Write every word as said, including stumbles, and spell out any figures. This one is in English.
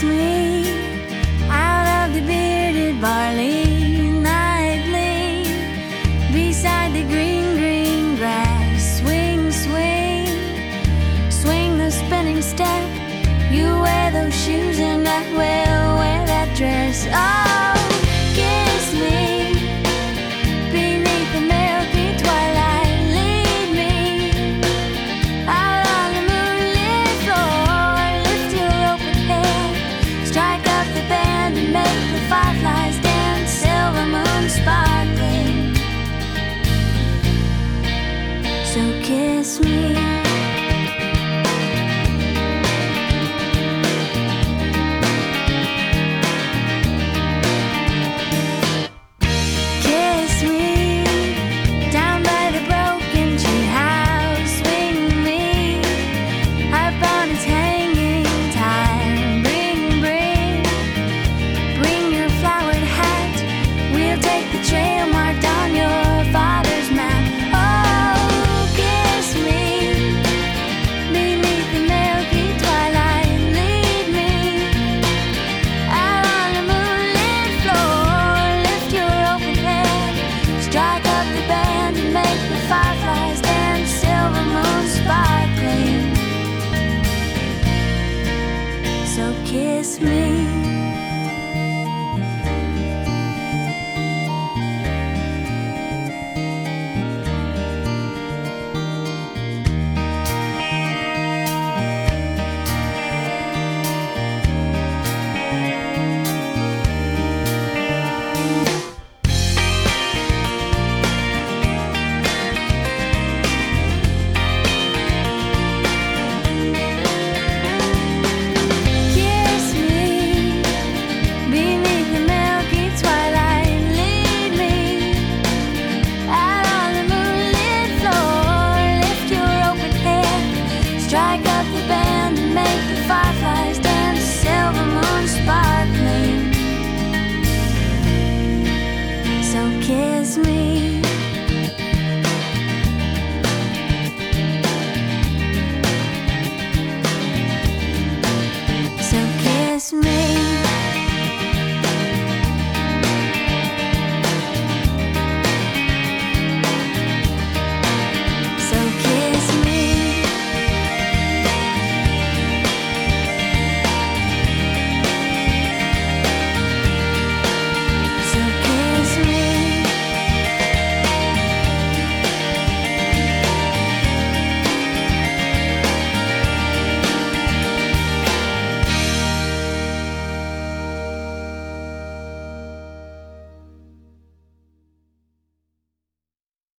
me out of the bearded barley nightly, beside the green, green grass. Swing, swing, swing the spinning step. You wear those shoes and I will wear that dress. Oh, kiss me beneath the milky twilight. Lead me out on the moonlit floor. Lift your open head, strike up the band and make the fireflies dance. Silver moon sparkling, so kiss me.